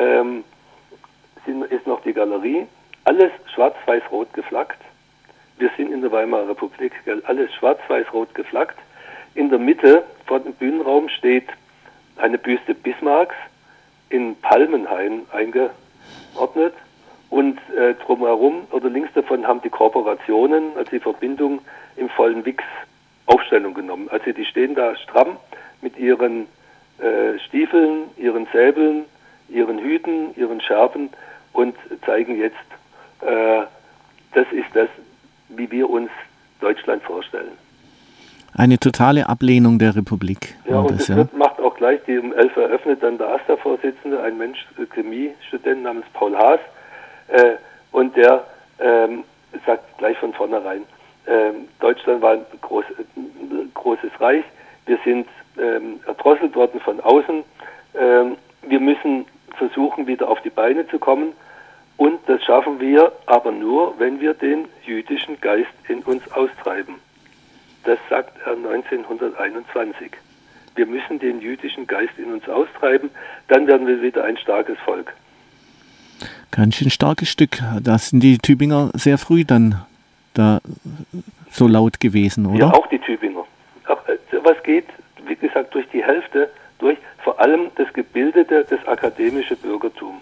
ist noch die Galerie, alles schwarz-weiß-rot geflaggt. Wir sind in der Weimarer Republik, alles schwarz-weiß-rot geflaggt. In der Mitte vor dem Bühnenraum steht eine Büste Bismarcks in Palmenhain eingeordnet und drumherum oder links davon haben die Korporationen, also die Verbindung im vollen Wix Aufstellung genommen. Also die stehen da stramm mit ihren Stiefeln, ihren Säbeln, ihren Hüten, ihren Scherben und zeigen jetzt, das ist das, wie wir uns Deutschland vorstellen. Eine totale Ablehnung der Republik. Ja, und das macht auch gleich, die um 11 eröffnet dann der AStA-Vorsitzende, ein Mensch, Chemiestudent namens Paul Haas, und der sagt gleich von vornherein, Deutschland war ein großes Reich, wir sind erdrosselt worden von außen, wir müssen versuchen, wieder auf die Beine zu kommen. Und das schaffen wir aber nur, wenn wir den jüdischen Geist in uns austreiben. Das sagt er 1921. Wir müssen den jüdischen Geist in uns austreiben, dann werden wir wieder ein starkes Volk. Ganz schön starkes Stück. Da sind die Tübinger sehr früh dann da so laut gewesen, oder? Ja, auch die Tübinger. Was geht, wie gesagt, durch die Hälfte, durch vor allem das Gebildete, das akademische Bürgertum.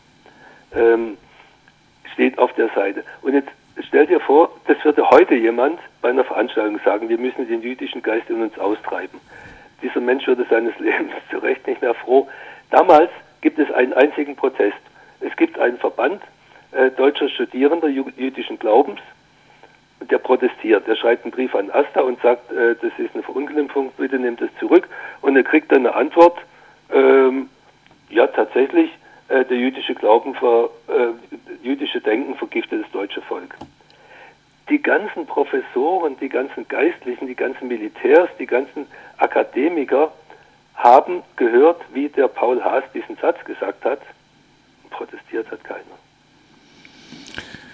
Steht auf der Seite. Und jetzt stell dir vor, das würde heute jemand bei einer Veranstaltung sagen, wir müssen den jüdischen Geist in uns austreiben. Dieser Mensch würde seines Lebens zu Recht nicht mehr froh. Damals gibt es einen einzigen Protest. Es gibt einen Verband deutscher Studierender jüdischen Glaubens, der protestiert. Der schreibt einen Brief an AStA und sagt, das ist eine Verunglimpfung, bitte nehmt es zurück. Und er kriegt dann eine Antwort, ja tatsächlich, der jüdische Glauben, jüdische Denken vergiftet das deutsche Volk. Die ganzen Professoren, die ganzen Geistlichen, die ganzen Militärs, die ganzen Akademiker haben gehört, wie der Paul Haas diesen Satz gesagt hat. Protestiert hat keiner.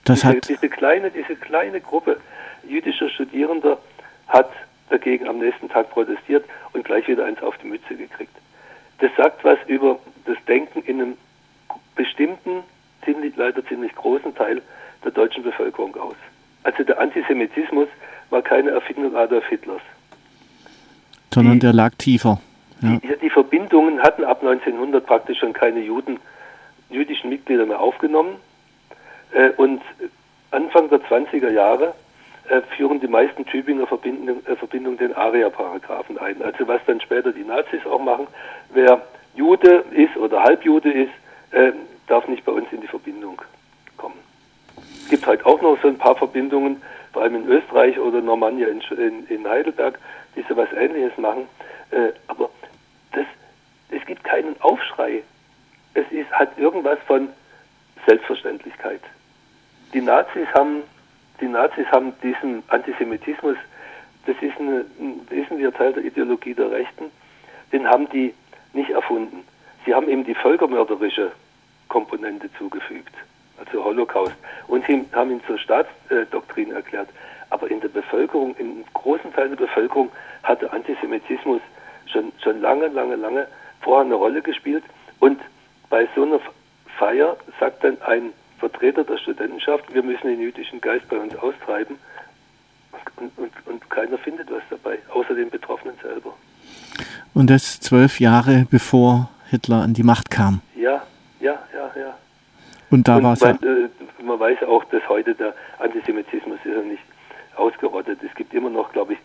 Diese kleine Gruppe jüdischer Studierender hat dagegen am nächsten Tag protestiert und gleich wieder eins auf die Mütze gekriegt. Das sagt was über das Denken in einem bestimmten, leider ziemlich großen Teil der deutschen Bevölkerung aus. Also der Antisemitismus war keine Erfindung Adolf Hitlers. Sondern der lag tiefer. Ja. Die Verbindungen hatten ab 1900 praktisch schon keine jüdischen Mitglieder mehr aufgenommen. Und Anfang der 20er Jahre führen die meisten Tübinger Verbindungen den Aria-Paragraphen ein. Also was dann später die Nazis auch machen, wer Jude ist oder Halbjude ist, darf nicht bei uns in die Verbindung kommen. Es gibt halt auch noch so ein paar Verbindungen, vor allem in Österreich oder Normannia in Heidelberg, die so was Ähnliches machen. Aber es gibt keinen Aufschrei. Es hat irgendwas von Selbstverständlichkeit. Die Nazis haben diesen Antisemitismus, das ist ein wesentlicher Teil der Ideologie der Rechten, den haben die nicht erfunden. Sie haben ihm die völkermörderische Komponente zugefügt, also Holocaust, und haben ihn zur Staatsdoktrin erklärt. Aber in der Bevölkerung, in einem großen Teil der Bevölkerung hat der Antisemitismus schon lange vorher eine Rolle gespielt. Und bei so einer Feier sagt dann ein Vertreter der Studentenschaft, wir müssen den jüdischen Geist bei uns austreiben, und keiner findet was dabei, außer den Betroffenen selber. Und das 12 Jahre bevor Hitler an die Macht kam. Ja. Und da war es man weiß auch, dass heute der Antisemitismus ist ja nicht ausgerottet. Es gibt immer noch, glaube ich,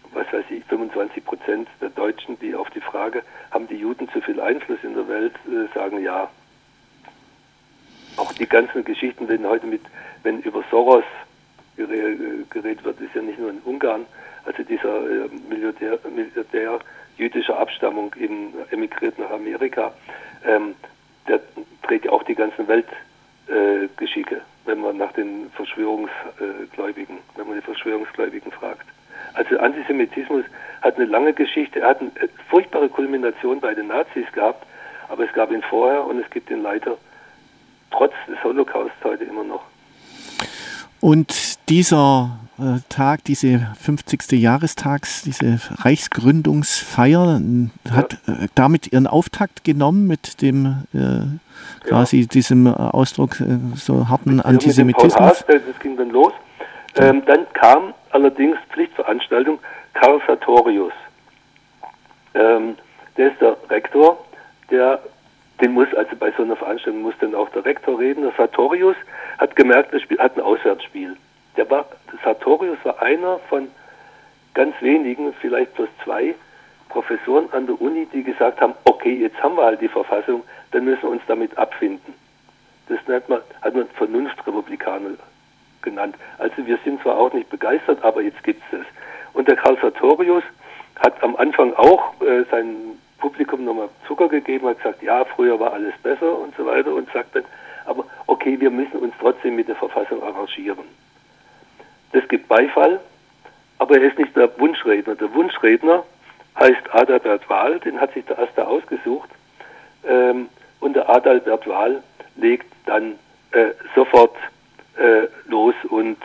25% der Deutschen, die auf die Frage, haben die Juden zu viel Einfluss in der Welt, sagen ja. Auch die ganzen Geschichten, wenn über Soros geredet wird, ist ja nicht nur in Ungarn, also dieser Milliardär jüdischer Abstammung emigriert nach Amerika, der trägt ja auch die ganzen Weltgeschicke, wenn man nach den Verschwörungsgläubigen fragt. Also Antisemitismus hat eine lange Geschichte, er hat eine furchtbare Kulmination bei den Nazis gehabt, aber es gab ihn vorher und es gibt ihn leider trotz des Holocausts heute immer noch. Und dieser Tag, diese 50. Jahrestags, diese Reichsgründungsfeier, hat damit ihren Auftakt genommen mit dem quasi diesem Ausdruck so harten Antisemitismus. Paul Haas, das ging dann los. Dann kam allerdings Pflichtveranstaltung Karl Sartorius. Der ist der Rektor, also bei so einer Veranstaltung muss dann auch der Rektor reden. Der Sartorius hat gemerkt, das Spiel hat ein Auswärtsspiel. Sartorius war einer von ganz wenigen, vielleicht plus 2 Professoren an der Uni, die gesagt haben, okay, jetzt haben wir halt die Verfassung, dann müssen wir uns damit abfinden. Das hat man Vernunftrepublikaner genannt. Also wir sind zwar auch nicht begeistert, aber jetzt gibt es das. Und der Karl Sartorius hat am Anfang auch seinem Publikum nochmal Zucker gegeben, hat gesagt, ja, früher war alles besser und so weiter, und sagt dann, aber okay, wir müssen uns trotzdem mit der Verfassung arrangieren. Das gibt Beifall, aber er ist nicht der Wunschredner. Der Wunschredner heißt Adalbert Wahl, den hat sich der Erste ausgesucht, und der Adalbert Wahl legt dann sofort los und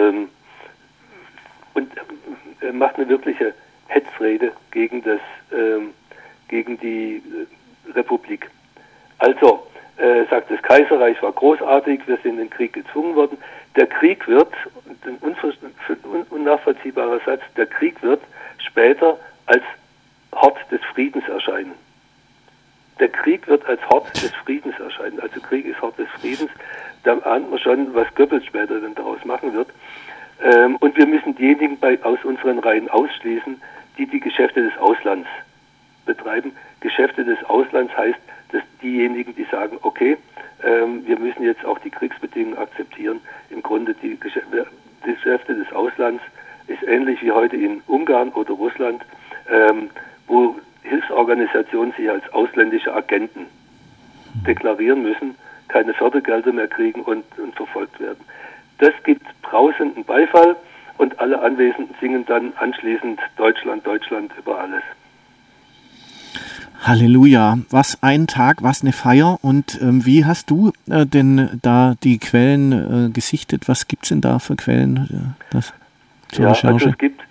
macht eine wirkliche Hetzrede gegen die Republik. Also, sagt, das Kaiserreich war großartig, wir sind in den Krieg gezwungen worden. Der Krieg wird, ein unnachvollziehbarer Satz, der Krieg wird später als Hort des Friedens erscheinen. Der Krieg wird als Hort des Friedens erscheinen. Also Krieg ist Hort des Friedens. Da ahnt man schon, was Goebbels später dann daraus machen wird. Und wir müssen diejenigen aus unseren Reihen ausschließen, die Geschäfte des Auslands betreiben. Geschäfte des Auslands heißt, dass diejenigen, die sagen, okay, wir müssen jetzt auch die Kriegsbedingungen akzeptieren. Im Grunde die Geschäfte des Auslands ist ähnlich wie heute in Ungarn oder Russland, wo Hilfsorganisationen sich als ausländische Agenten deklarieren müssen, keine Fördergelder mehr kriegen und verfolgt werden. Das gibt brausenden Beifall und alle Anwesenden singen dann anschließend Deutschland, Deutschland über alles. Halleluja, was ein Tag, was eine Feier. Und wie hast du denn da die Quellen gesichtet? Was gibt es denn da für Quellen zur Recherche? Also es gibt,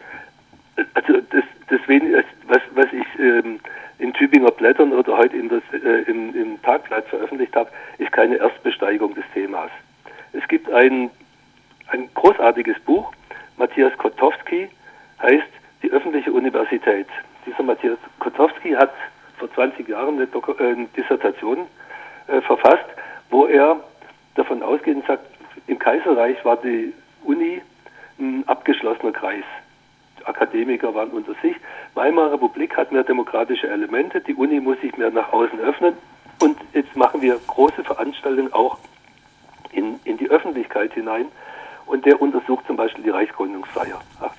was ich in Tübinger Blättern oder heute im Tagblatt veröffentlicht habe, ist keine Erstbesteigung des Themas. Es gibt ein großartiges Buch, Matthias Kotowski, heißt Die öffentliche Universität. Dieser Matthias Kotowski hat vor 20 Jahren eine Dissertation verfasst, wo er davon ausgeht und sagt, im Kaiserreich war die Uni ein abgeschlossener Kreis. Akademiker waren unter sich. Weimarer Republik hat mehr demokratische Elemente, die Uni muss sich mehr nach außen öffnen und jetzt machen wir große Veranstaltungen auch in die Öffentlichkeit hinein und der untersucht zum Beispiel die Reichsgründungsfeier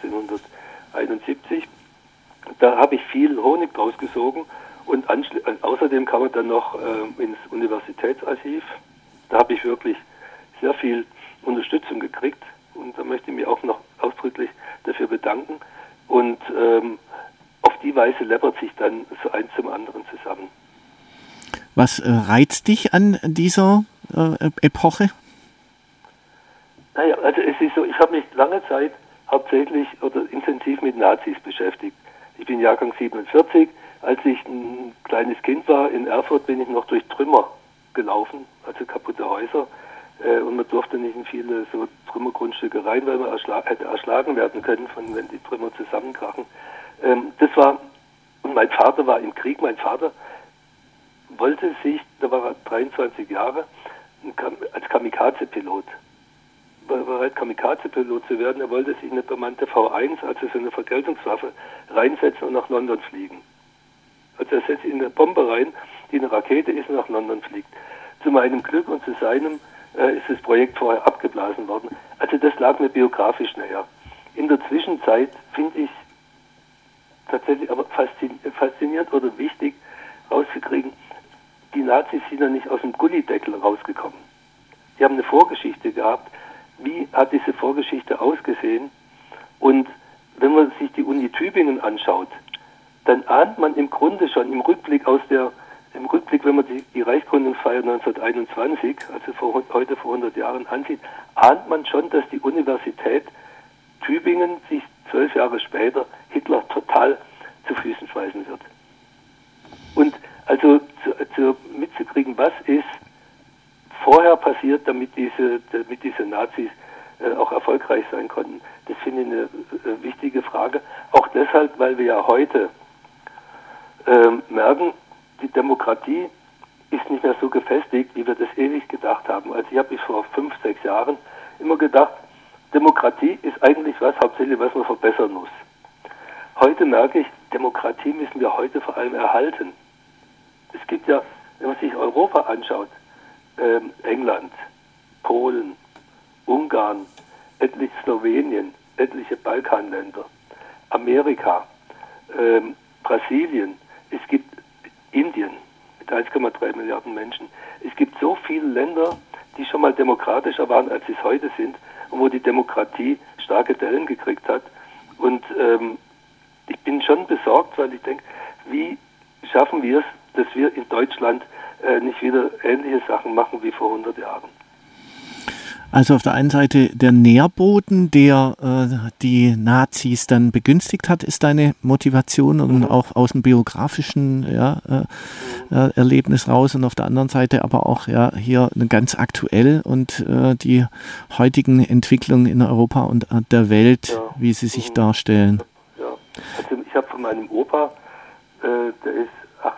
1871. Da habe ich viel Honig draus gesogen und außerdem kam man dann noch ins Universitätsarchiv. Da habe ich wirklich sehr viel Unterstützung gekriegt und da möchte ich mich auch noch ausdrücklich dafür bedanken. Und auf die Weise läppert sich dann so eins zum anderen zusammen. Was reizt dich an dieser Epoche? Naja, also es ist so, ich habe mich lange Zeit hauptsächlich oder intensiv mit Nazis beschäftigt. Ich bin Jahrgang 47. Als ich ein kleines Kind war in Erfurt, bin ich noch durch Trümmer gelaufen, also kaputte Häuser. Und man durfte nicht in viele so Trümmergrundstücke rein, weil man hätte erschlagen werden können, wenn die Trümmer zusammenkrachen. Und mein Vater war im Krieg. Mein Vater wollte sich, da war er 23 Jahre, als Kamikaze-Pilot. War bereit, Kamikaze-Pilot zu werden. Er wollte sich eine bemannte V1, also so eine Vergeltungswaffe, reinsetzen und nach London fliegen. Also er setzt in eine Bombe rein, die eine Rakete ist und nach London fliegt. Zu meinem Glück und zu seinem ist das Projekt vorher abgeblasen worden. Also das lag mir biografisch näher. In der Zwischenzeit finde ich tatsächlich aber faszinierend oder wichtig rauszukriegen, die Nazis sind ja nicht aus dem Gullideckel rausgekommen. Die haben eine Vorgeschichte gehabt. Wie hat diese Vorgeschichte ausgesehen? Und wenn man sich die Uni Tübingen anschaut, dann ahnt man im Grunde schon im Rückblick, wenn man die Reichsgründungsfeier 1921, also heute vor 100 Jahren ansieht, ahnt man schon, dass die Universität Tübingen sich 12 Jahre später Hitler total zu Füßen schmeißen wird. Und also mitzukriegen, was ist vorher passiert, damit diese Nazis auch erfolgreich sein konnten, das finde ich eine wichtige Frage. Auch deshalb, weil wir ja heute merken, die Demokratie ist nicht mehr so gefestigt, wie wir das ewig gedacht haben. Also ich habe bis vor 5, 6 Jahren immer gedacht, Demokratie ist eigentlich hauptsächlich was man verbessern muss. Heute merke ich, Demokratie müssen wir heute vor allem erhalten. Es gibt ja, wenn man sich Europa anschaut, England, Polen, Ungarn, etliche Slowenien, etliche Balkanländer, Amerika, Brasilien, es gibt Indien mit 1,3 Milliarden Menschen. Es gibt so viele Länder, die schon mal demokratischer waren, als sie es heute sind und wo die Demokratie starke Dellen gekriegt hat. Und ich bin schon besorgt, weil ich denke, wie schaffen wir es, dass wir in Deutschland nicht wieder ähnliche Sachen machen wie vor 100 Jahren. Also auf der einen Seite der Nährboden, der die Nazis dann begünstigt hat, ist deine Motivation und auch aus dem biografischen Erlebnis raus und auf der anderen Seite aber auch hier ganz aktuell und die heutigen Entwicklungen in Europa und der Welt, wie sie sich darstellen. Ja, also ich habe von meinem Opa, der ist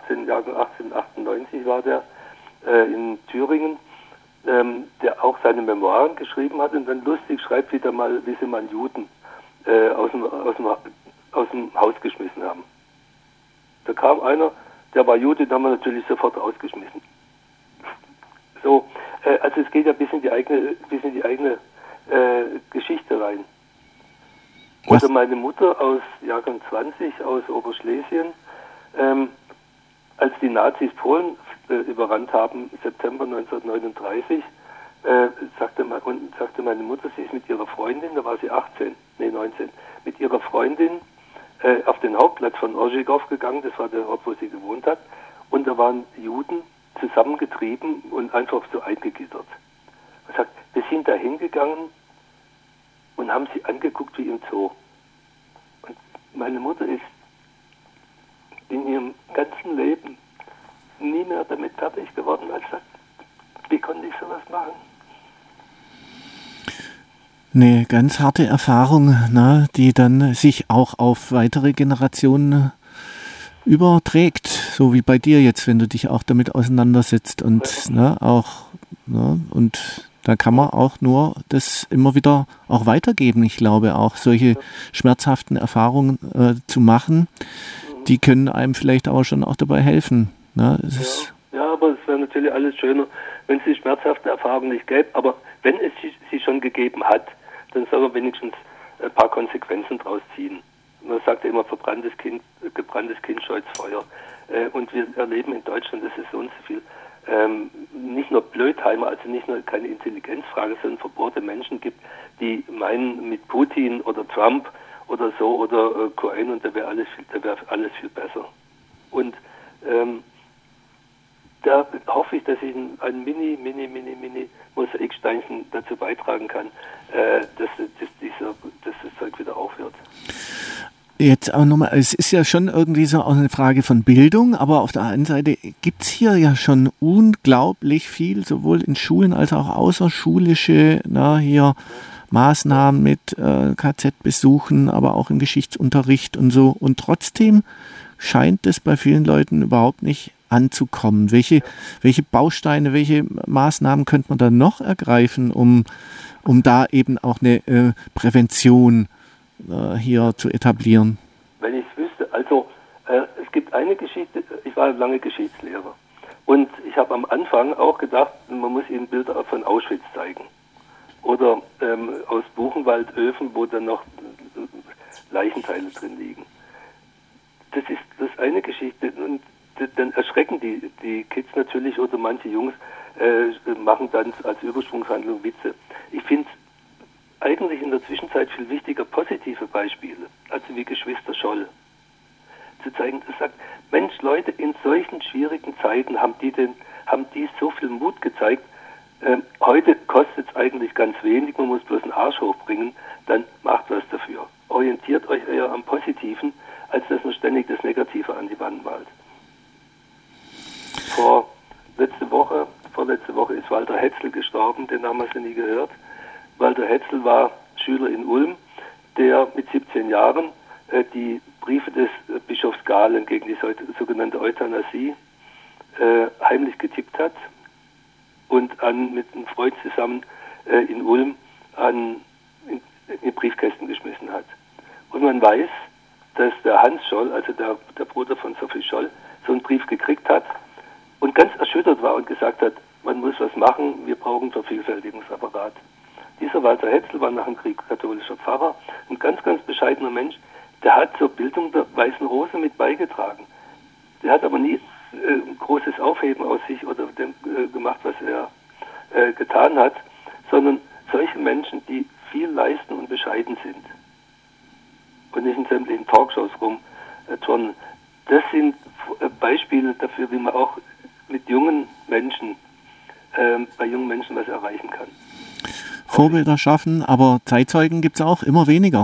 1898 war der, in Thüringen, der auch seine Memoiren geschrieben hat und dann lustig schreibt wieder mal, wie sie mal Juden aus dem Haus geschmissen haben. Da kam einer, der war Jude, den haben wir natürlich sofort rausgeschmissen. So, also es geht ja bis in die eigene Geschichte rein. Was? Oder meine Mutter aus Jahrgang 20 aus Oberschlesien, als die Nazis Polen überrannt haben, September 1939, sagte meine Mutter, sie ist mit ihrer Freundin, da war sie 19, mit ihrer Freundin auf den Hauptplatz von Orzhikov gegangen, das war der Ort, wo sie gewohnt hat, und da waren Juden zusammengetrieben und einfach so eingegittert. Er sagt, wir sind da hingegangen und haben sie angeguckt wie im Zoo. Und meine Mutter ist in ihrem ganzen Leben nie mehr damit fertig geworden, als sagt, wie konnte ich sowas machen? Eine ganz harte Erfahrung, ne, die dann sich auch auf weitere Generationen überträgt, so wie bei dir jetzt, wenn du dich auch damit auseinandersetzt und ne, auch ne, und da kann man auch nur das immer wieder auch weitergeben. Ich glaube auch solche schmerzhaften Erfahrungen zu machen, die können einem vielleicht auch schon auch dabei helfen. Ne? Ja, aber es wäre natürlich alles schöner, wenn es die schmerzhafte Erfahrung nicht gäbe. Aber wenn es sie schon gegeben hat, dann soll man wenigstens ein paar Konsequenzen draus ziehen. Man sagt ja immer, gebranntes Kind scheut Feuer. Und wir erleben in Deutschland, das ist so und so viel, nicht nur Blödheimer, also nicht nur keine Intelligenzfrage, sondern verbohrte Menschen gibt, die meinen, mit Putin oder Trump oder so oder Cohen und da wäre alles viel besser. Und da hoffe ich, dass ich ein mini Mosaiksteinchen dazu beitragen kann, dass das Zeug wieder aufhört. Jetzt auch nochmal, es ist ja schon irgendwie so auch eine Frage von Bildung, aber auf der einen Seite gibt es hier ja schon unglaublich viel, sowohl in Schulen als auch außerschulische, hier Maßnahmen mit KZ-Besuchen, aber auch im Geschichtsunterricht und so. Und trotzdem scheint es bei vielen Leuten überhaupt nicht anzukommen. Welche Bausteine, welche Maßnahmen könnte man da noch ergreifen, um da eben auch eine Prävention hier zu etablieren? Wenn ich es wüsste, also es gibt eine Geschichte, ich war lange Geschichtslehrer und ich habe am Anfang auch gedacht, man muss ihnen Bilder von Auschwitz zeigen oder aus Buchenwaldöfen, wo dann noch Leichenteile drin liegen. Das ist das eine Geschichte und dann erschrecken die Kids natürlich oder manche Jungs machen dann als Übersprungshandlung Witze. Ich finde eigentlich in der Zwischenzeit viel wichtiger positive Beispiele, also wie Geschwister Scholl. Zu zeigen, das sagt, Mensch, Leute, in solchen schwierigen Zeiten haben die so viel Mut gezeigt. Heute kostet es eigentlich ganz wenig, man muss bloß einen Arsch hochbringen, dann macht was dafür. Orientiert euch eher am Positiven, als dass man ständig das Negative an die Wand malt. Vorletzte Woche ist Walter Hetzl gestorben, den haben wir nie gehört. Walter Hetzl war Schüler in Ulm, der mit 17 Jahren die Briefe des Bischofs Galen gegen die sogenannte Euthanasie heimlich getippt hat und mit einem Freund zusammen in Ulm in Briefkästen geschmissen hat. Und man weiß, dass der Hans Scholl, also der Bruder von Sophie Scholl, so einen Brief gekriegt hat und ganz erschüttert war und gesagt hat, man muss was machen, wir brauchen einen Vervielfältigungsapparat. Dieser Walter Hetzl war nach dem Krieg katholischer Pfarrer, ein ganz, ganz bescheidener Mensch, der hat zur Bildung der Weißen Rose mit beigetragen. Der hat aber nie großes Aufheben aus sich oder dem gemacht, was er getan hat, sondern solche Menschen, die viel leisten und bescheiden sind und nicht in sämtlichen Talkshows rumturnen. Das sind Beispiele dafür, wie man auch mit bei jungen Menschen was erreichen kann. Vorbilder schaffen, aber Zeitzeugen gibt es auch immer weniger.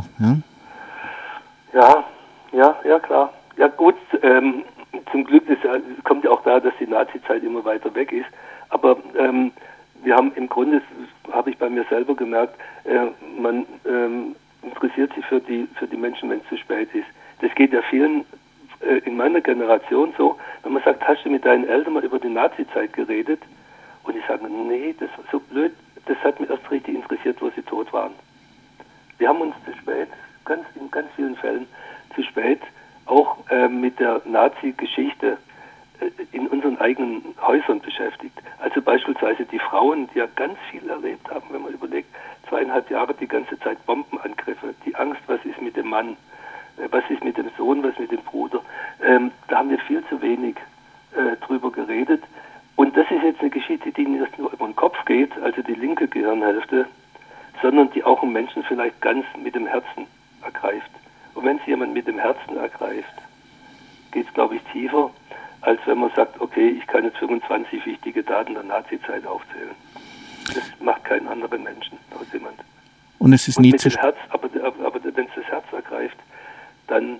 Ja, klar. Ja gut, zum Glück kommt ja auch da, dass die Nazi-Zeit immer weiter weg ist. Aber wir haben im Grunde, habe ich bei mir selber gemerkt, man interessiert sich für die Menschen, wenn es zu spät ist. Das geht ja vielen in meiner Generation so, wenn man sagt, hast du mit deinen Eltern mal über die Nazi-Zeit geredet? Und ich sage, nee, das war so blöd, das hat mich erst richtig interessiert, wo sie tot waren. Wir haben uns zu spät, in ganz vielen Fällen zu spät, auch mit der Nazi-Geschichte in unseren eigenen Häusern beschäftigt. Also beispielsweise die Frauen, die ja ganz viel erlebt haben, wenn man überlegt, 2,5 Jahre die ganze Zeit Bombenangriffe, die Angst, was ist mit dem Mann, was ist mit dem Sohn, was mit dem Bruder. Da haben wir viel zu wenig drüber geredet. Und das ist jetzt eine Geschichte, die nicht nur über den Kopf geht, also die linke Gehirnhälfte, sondern die auch einen Menschen vielleicht ganz mit dem Herzen ergreift. Und wenn es jemand mit dem Herzen ergreift, geht es, glaube ich, tiefer, als wenn man sagt, okay, ich kann jetzt 25 wichtige Daten der Nazizeit aufzählen. Das macht keinen anderen Menschen aus jemand. Und es ist nie zu Herz, aber wenn es das Herz ergreift, dann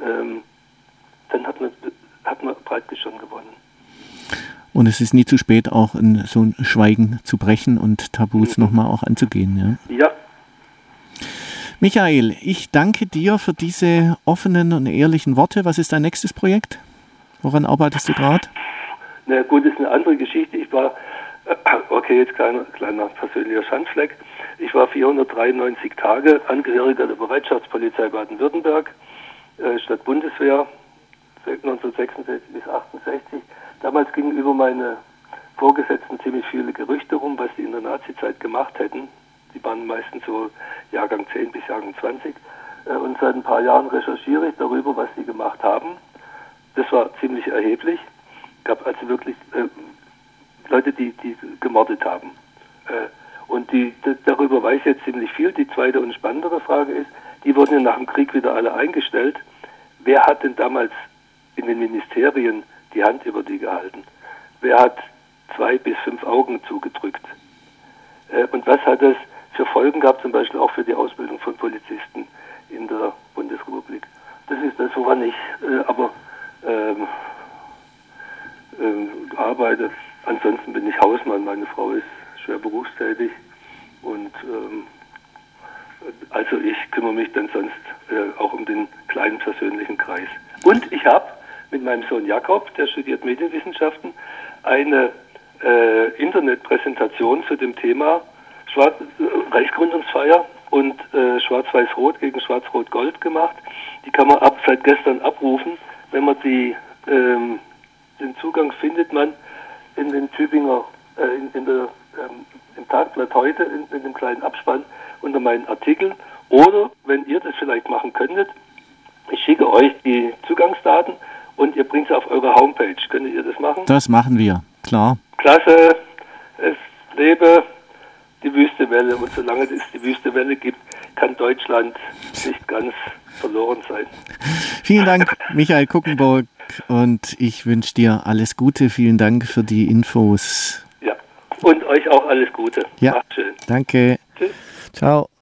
hat man praktisch schon gewonnen. Und es ist nie zu spät, auch in so ein Schweigen zu brechen und Tabus nochmal auch anzugehen. Ja. Ja. Michael, ich danke dir für diese offenen und ehrlichen Worte. Was ist dein nächstes Projekt? Woran arbeitest du gerade? Na gut, das ist eine andere Geschichte. Ich war, okay, jetzt kleiner persönlicher Schandfleck. Ich war 493 Tage Angehöriger der Bereitschaftspolizei Baden-Württemberg, statt Bundeswehr, 1966 bis 68. Damals gingen über meine Vorgesetzten ziemlich viele Gerüchte rum, was die in der Nazizeit gemacht hätten. Die waren meistens so Jahrgang 10 bis Jahrgang 20. Und seit ein paar Jahren recherchiere ich darüber, was sie gemacht haben. Das war ziemlich erheblich. Es gab also wirklich Leute, die gemordet haben. Und darüber weiß ich jetzt ziemlich viel. Die zweite und spannendere Frage ist, die wurden ja nach dem Krieg wieder alle eingestellt. Wer hat denn damals in den Ministerien die Hand über die gehalten? Wer hat 2 bis 5 Augen zugedrückt? Und was hat das für Folgen gehabt, zum Beispiel auch für die Ausbildung von Polizisten in der Bundesrepublik? Das ist das, woran ich arbeite. Ansonsten bin ich Hausmann. Meine Frau ist schwer berufstätig und also ich kümmere mich dann sonst auch um den kleinen persönlichen Kreis. Und ich habe mit meinem Sohn Jakob, der studiert Medienwissenschaften, eine Internetpräsentation zu dem Thema Reichsgründungsfeier und Schwarz-Weiß-Rot gegen Schwarz-Rot-Gold gemacht. Die kann man seit gestern abrufen. Wenn man den Zugang findet man in den Tübinger, im Tagblatt heute, in dem kleinen Abspann unter meinen Artikeln. Oder, wenn ihr das vielleicht machen könntet, ich schicke euch die Zugangsdaten und ihr bringt sie auf eure Homepage. Könntet ihr das machen? Das machen wir, klar. Klasse, es lebe die Wüstewelle. Und solange es die Wüstewelle gibt, kann Deutschland nicht ganz verloren sein. Vielen Dank, Michael Kuckenburg. Und ich wünsche dir alles Gute. Vielen Dank für die Infos. Ja, und euch auch alles Gute. Ja, macht schön. Danke. Tschüss. Ciao.